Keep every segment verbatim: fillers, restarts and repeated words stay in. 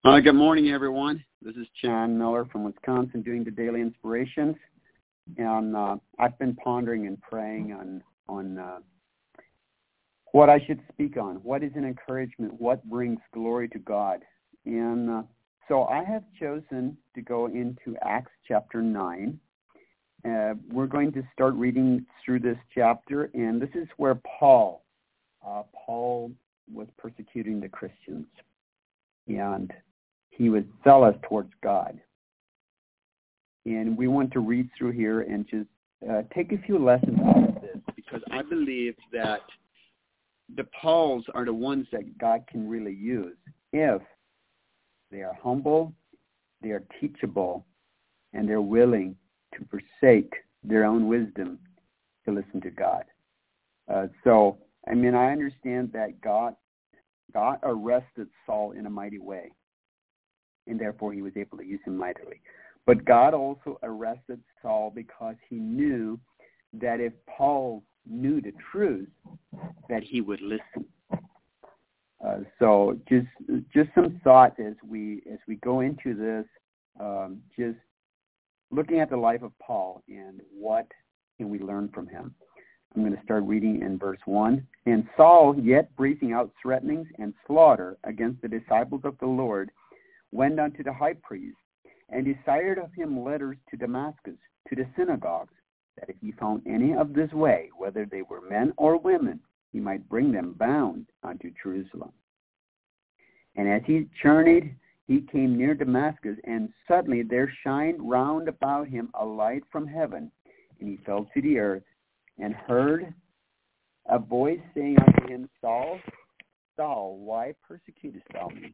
Uh, good morning, everyone. This is Chan Miller from Wisconsin doing the Daily Inspirations. And uh, I've been pondering and praying on, on uh, what I should speak on. What is an encouragement? What brings glory to God? And uh, so I have chosen to go into Acts chapter nine. Uh, we're going to start reading through this chapter, and this is where Paul, uh, Paul was persecuting the Christians. And he was zealous towards God. And we want to read through here and just uh, take a few lessons out of this, because I believe that the Pauls are the ones that God can really use if they are humble, they are teachable, and they're willing to forsake their own wisdom to listen to God. Uh, so, I mean, I understand that God, God arrested Saul in a mighty way, and therefore he was able to use him mightily. But God also arrested Saul because he knew that if Paul knew the truth, that he would listen. Uh, so just just some thoughts as we as we go into this, um, just looking at the life of Paul and what can we learn from him. I'm going to start reading in verse one. And Saul, yet breathing out threatenings and slaughter against the disciples of the Lord, went unto the high priest, and desired of him letters to Damascus, to the synagogues, that if he found any of this way, whether they were men or women, he might bring them bound unto Jerusalem. And as he journeyed, he came near Damascus, and suddenly there shined round about him a light from heaven, and he fell to the earth, and heard a voice saying unto him, Saul, Saul, why persecutest thou me?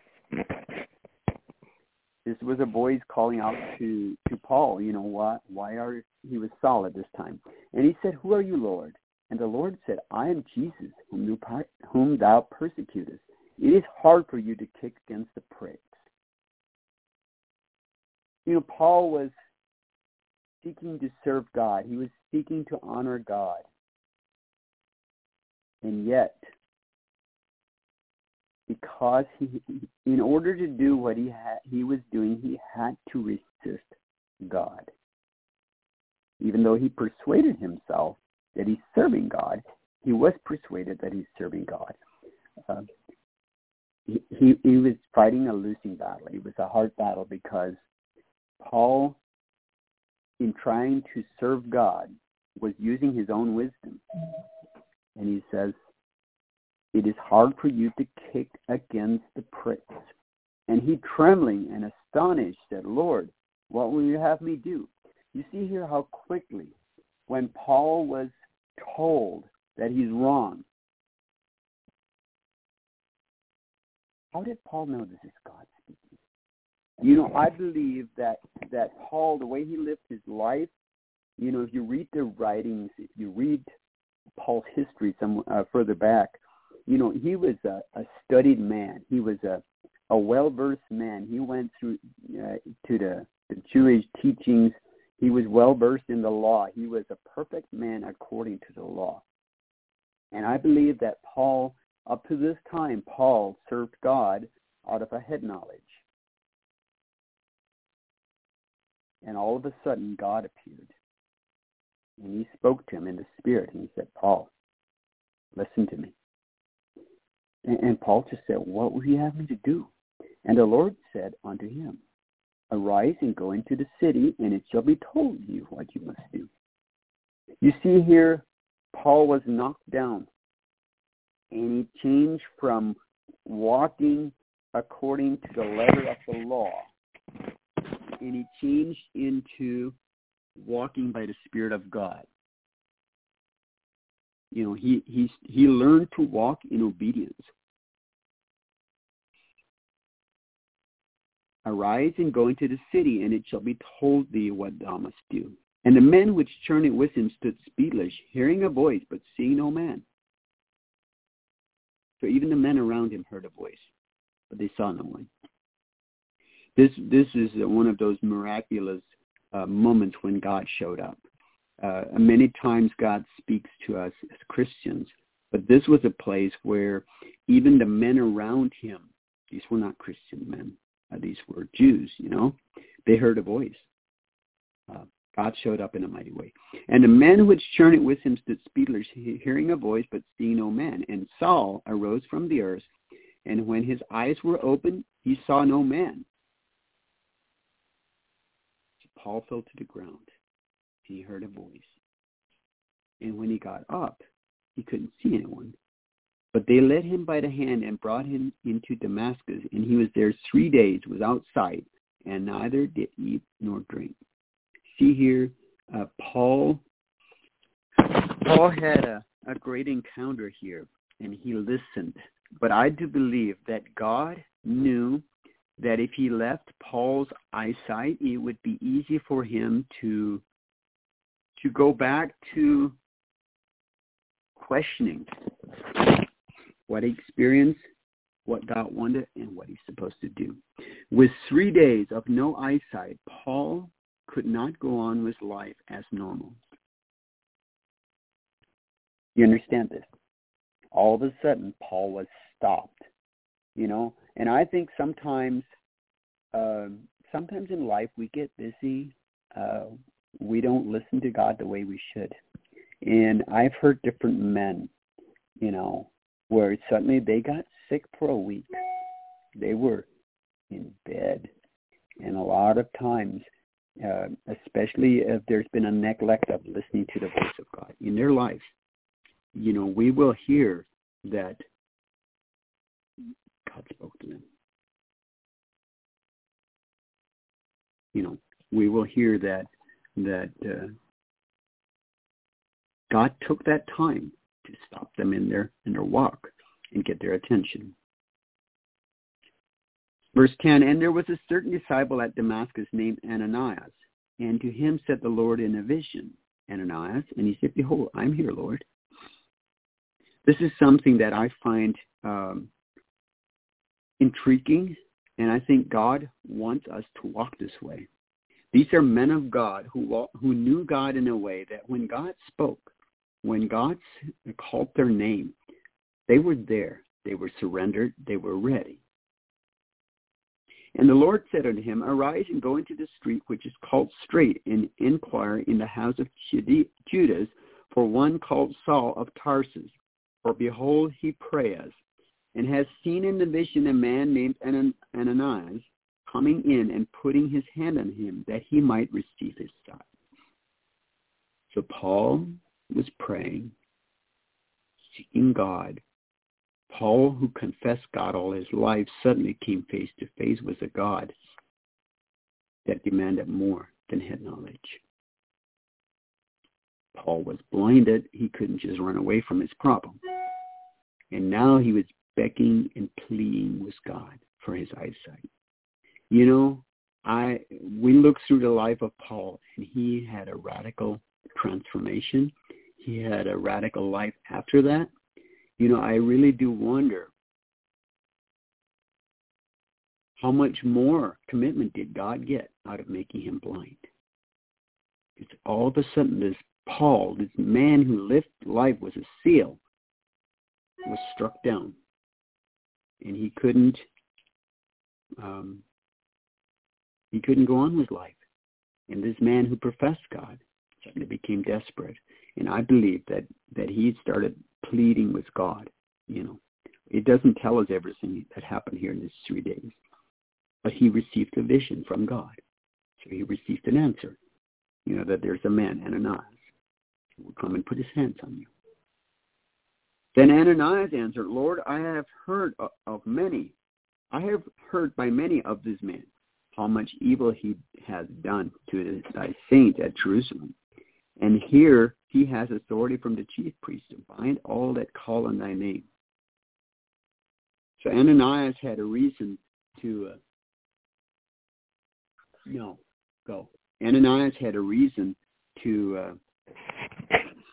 This was a voice calling out to, to Paul, you know, why, why are, he was Saul at this time. And he said, who are you, Lord? And the Lord said, I am Jesus, whom, you, whom thou persecutest. It is hard for you to kick against the pricks. You know, Paul was seeking to serve God. He was seeking to honor God. And yet, because he, in order to do what he had, he was doing, he had to resist God. Even though he persuaded himself that he's serving God, he was persuaded that he's serving God. Uh, he, he, he was fighting a losing battle. It was a hard battle because Paul, in trying to serve God, was using his own wisdom. And he says, it is hard for you to kick against the pricks. And he, trembling and astonished, said, Lord, what will you have me do? You see here how quickly, when Paul was told that he's wrong, how did Paul know this is God speaking? You know, I believe that, that Paul, the way he lived his life, you know, if you read the writings, if you read Paul's history some uh, further back, you know, he was a, a studied man. He was a, a well-versed man. He went through uh, to the, the Jewish teachings. He was well-versed in the law. He was a perfect man according to the law. And I believe that Paul, up to this time, Paul served God out of a head knowledge. And all of a sudden, God appeared. And he spoke to him in the Spirit, and he said, Paul, listen to me. And, and Paul just said, what will you have me to do? And the Lord said unto him, arise and go into the city, and it shall be told you what you must do. You see here, Paul was knocked down, and he changed from walking according to the letter of the law, and he changed into walking by the Spirit of God. You know, he he he learned to walk in obedience. Arise and go into the city, and it shall be told thee what thou must do. And the men which journeyed with him stood speechless, hearing a voice, but seeing no man. So even the men around him heard a voice, but they saw no one. This this is one of those miraculous uh, moments when God showed up. Uh, many times God speaks to us as Christians, but this was a place where even the men around him These were not Christian men. Uh, these were Jews, you know. They heard a voice. Uh, God showed up in a mighty way. And the men which journeyed with him stood speechless, hearing a voice, but seeing no man. And Saul arose from the earth, and when his eyes were opened, he saw no man. So Paul fell to the ground. He heard a voice. And when he got up, he couldn't see anyone. But they led him by the hand and brought him into Damascus, and he was there three days without sight, and neither did eat nor drink. See here, uh, Paul Paul had a, a great encounter here, and he listened. But I do believe that God knew that if he left Paul's eyesight, it would be easy for him to to go back to questioning what he experienced, what God wanted, and what he's supposed to do. With three days of no eyesight, Paul could not go on with life as normal. You understand this? All of a sudden, Paul was stopped, you know. And I think sometimes, uh, sometimes in life we get busy. Uh, we don't listen to God the way we should. And I've heard different men, you know, where suddenly they got sick for a week. They were in bed. And a lot of times, uh, especially if there's been a neglect of listening to the voice of God in their life, you know, we will hear that God spoke to them. You know, we will hear that that uh, God took that time to stop them in their in their walk and get their attention. Verse ten, and there was a certain disciple at Damascus named Ananias, and to him said the Lord in a vision, Ananias, and he said, behold, I'm here, Lord. This is something that I find um, intriguing, and I think God wants us to walk this way. These are men of God who who knew God in a way that when God spoke, when God called their name, they were there. They were surrendered. They were ready. And the Lord said unto him, arise and go into the street which is called Straight, and inquire in the house of Judas for one called Saul of Tarsus. For behold, he prayeth, and has seen in the vision a man named Ananias coming in and putting his hand on him, that he might receive his sight. So Paul was praying, seeking God. Paul, who confessed God all his life, suddenly came face to face with a God that demanded more than head knowledge. Paul was blinded. He couldn't just run away from his problem. And now he was begging and pleading with God for his eyesight. You know, I we look through the life of Paul, and he had a radical transformation. He had a radical life after that. You know, I really do wonder how much more commitment did God get out of making him blind? It's all of a sudden this Paul, this man who lived life was a seal, was struck down, and he couldn't um, he couldn't go on with life. And this man who professed God suddenly became desperate. And I believe that, that he started pleading with God. You know, it doesn't tell us everything that happened here in these three days. But he received a vision from God. So he received an answer. You know, that there's a man, Ananias, who will come and put his hands on you. Then Ananias answered, Lord, I have heard of many. I have heard by many of this man how much evil he has done to thy saints at Jerusalem. And here he has authority from the chief priest to bind all that call on thy name. So Ananias had a reason to, uh, no, go. Ananias had a reason to uh,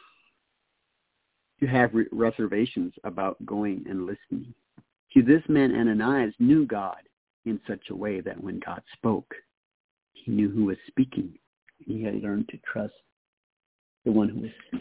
to have re- reservations about going and listening. See, this man Ananias knew God in such a way that when God spoke, he knew who was speaking. He had learned to trust the one who was speaking.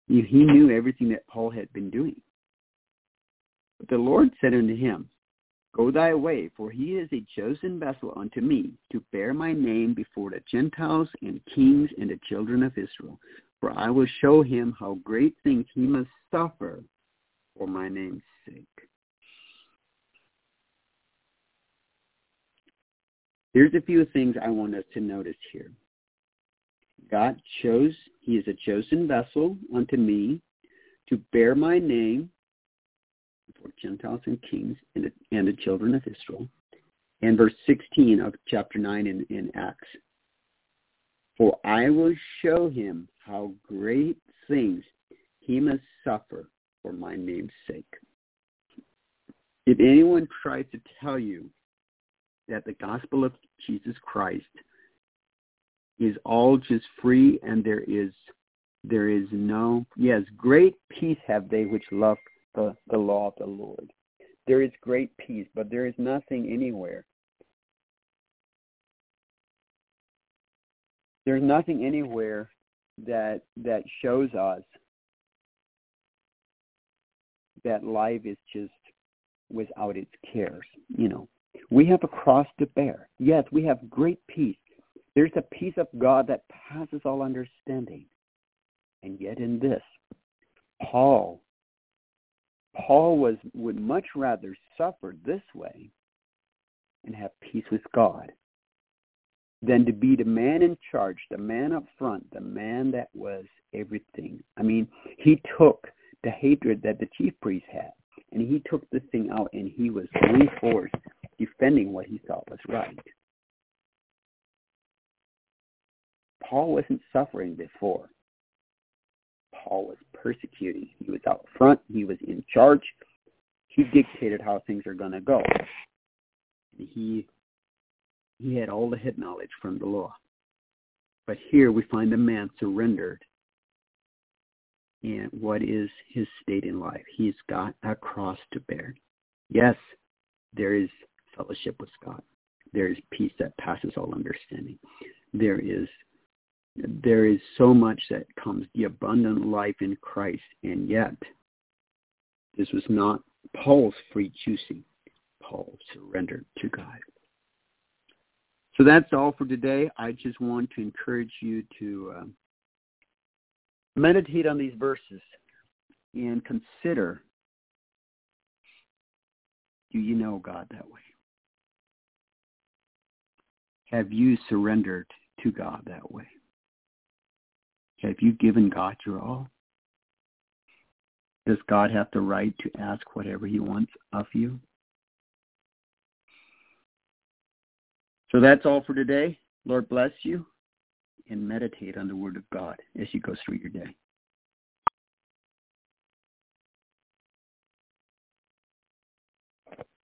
He knew everything that Paul had been doing. But the Lord said unto him, Go thy way, for he is a chosen vessel unto me, to bear my name before the Gentiles and kings and the children of Israel. For I will show him how great things he must suffer for my name's sake. Here's a few things I want us to notice here. God chose, he is a chosen vessel unto me to bear my name for Gentiles and kings and the, and the children of Israel. And verse sixteen of chapter nine in, in Acts. For I will show him how great things he must suffer for my name's sake. If anyone tries to tell you that the gospel of Jesus Christ is all just free and there is there is no, yes, great peace have they which love the, the law of the Lord. There is great peace, but there is nothing anywhere. There's nothing anywhere that that shows us that life is just without its cares. You know, we have a cross to bear. Yes, we have great peace. There's a peace of God that passes all understanding. And yet in this, Paul, Paul was would much rather suffer this way and have peace with God than to be the man in charge, the man up front, the man that was everything. I mean, he took the hatred that the chief priest had, and he took this thing out, and he was going forth defending what he thought was right. Paul wasn't suffering before. Paul was persecuting. He was out front. He was in charge. He dictated how things are going to go. He he had all the head knowledge from the law. But here we find a man surrendered. And what is his state in life? He's got a cross to bear. Yes, there is fellowship with God. There is peace that passes all understanding. There is There is so much that comes, the abundant life in Christ, and yet this was not Paul's free choosing. Paul surrendered to God. So that's all for today. I just want to encourage you to uh, meditate on these verses and consider, do you know God that way? Have you surrendered to God that way? Have you given God your all? Does God have the right to ask whatever he wants of you? So that's all for today. Lord bless you, and meditate on the Word of God as you go through your day.